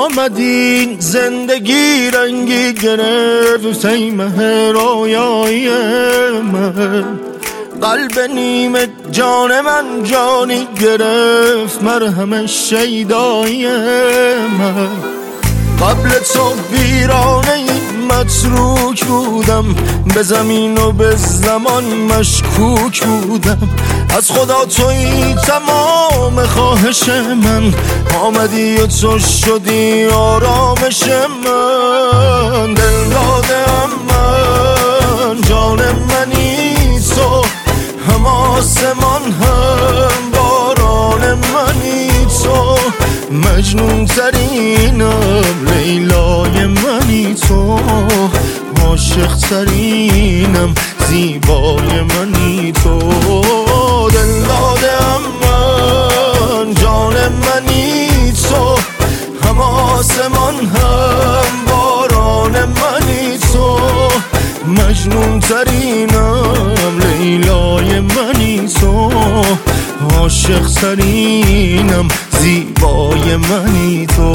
آمدی زندگی رنگی گرفت ای مه رویای من، قلب نیمه جان من جانی گرفت مرهم شیدای من. قبل تو ویرانه متروک بودم، به زمین و به زمان مشکوک بودم. از خدا تویی تمام خواهش من، آمدی و تو شدی آرامش من. دل دادم من، جان منی تو، هم آسمان هم باران منی تو. مجنون ترینم لیلای منی تو، عاشق ترینم زیبای منی تو. دل دادم من، جان منی تو، هم آسمان هم باران منی تو. مجنون ترینم لیلای منی تو، عاشق ترینم زیبای منی تو.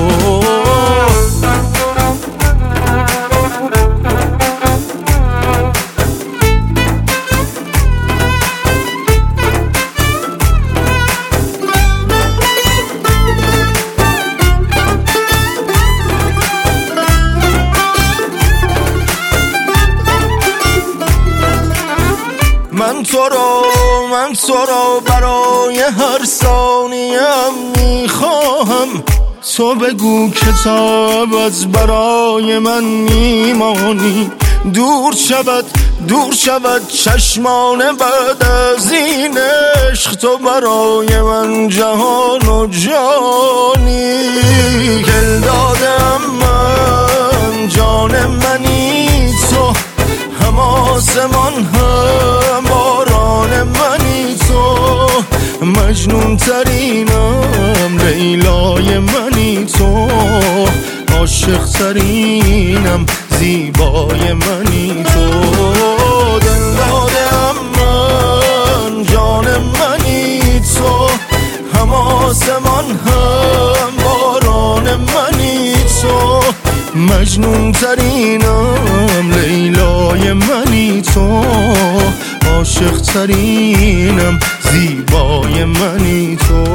من تو رو برای هر ثانیم میخواهم. تو بگو که تا ابد برای من میمانی. دور شود چشمان بعد از این عشق، تو برای من جهان و جانی. دل دادم من، جان منی تو، هم آسمان هم باران منی تو. مجنون ترینم لیلای منی تو، عاشق ترینم زیبای منی تو. دل دادم من، جان منی تو، هم آسمان هم باران منی تو. مجنون ترینم لیلای منی تو، عاشق ترینم زیبای منی تو.